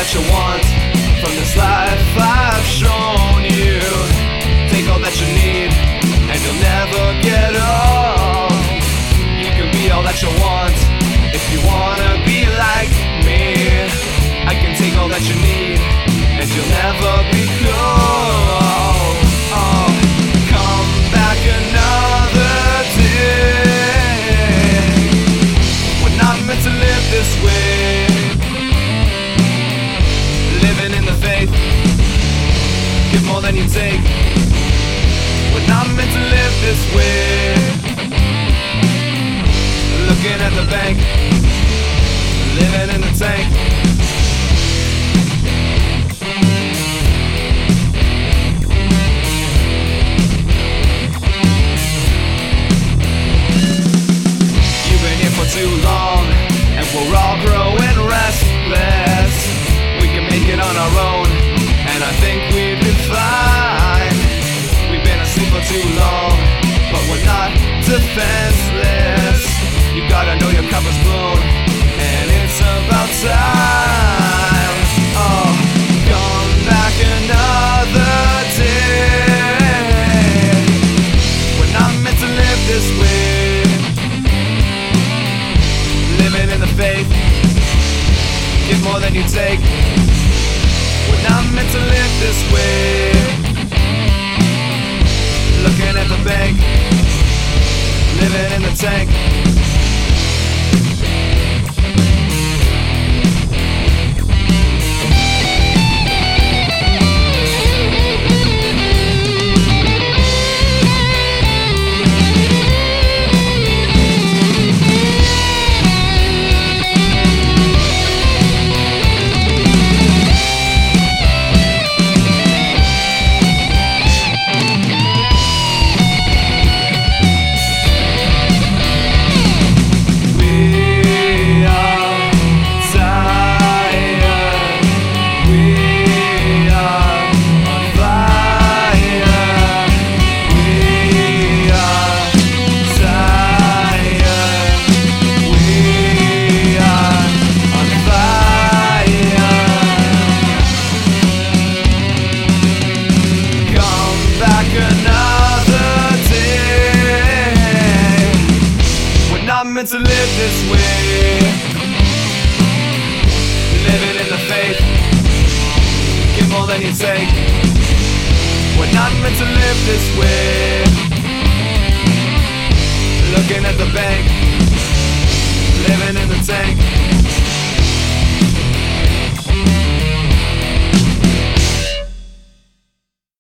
that you want from this life I've shown you. Take all that you need and you'll never get old. You can be all that you want if you wanna be like me. I can take all that you need and you'll never be cold. Oh, come back another day. We're not meant to live this way. Living in the faith, give more than you take. We're not meant to live this way. Looking at the bank, living in the tank. You've been here for too long, and we're all growing restless. We can make it on our own, and I think we'd be fine. We've been asleep for too long, but we're not defenseless. You gotta know your cup is blown, and it's about time. Oh, come back another day. We're not meant to live this way. Living in the faith, give more than you take. We're not meant to live this way. Looking at the bank, living in the tank. Meant to live this way. Living in the faith, give more than you take. We're not meant to live this way. Looking at the bank, living in the tank.